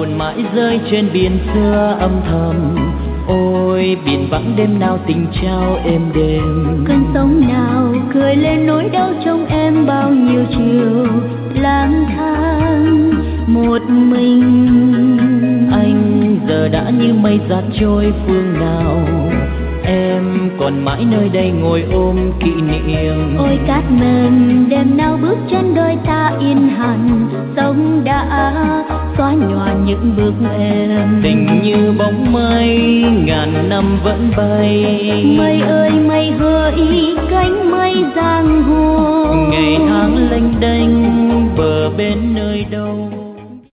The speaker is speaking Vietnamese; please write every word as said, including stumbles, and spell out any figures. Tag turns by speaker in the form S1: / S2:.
S1: buồn mãi rơi trên biển xưa âm thầm. Ôi biển vắng đêm nào tình trao êm đềm,
S2: cơn sóng nào cười lên nỗi đau trong em bao nhiêu chiều lang thang một mình.
S1: Anh giờ đã như mây giạt trôi phương nào, em còn mãi nơi đây ngồi ôm kỷ niệm.
S2: Ôi cát mềm đêm nào bước chân đôi ta yên hẳn, sông đã xóa nhòa những bước em.
S1: Tình như bóng mây ngàn năm vẫn bay,
S2: mây ơi mây hỡi cánh mây giang hồ.
S1: Ngày tháng lênh đênh bờ bên nơi đâu.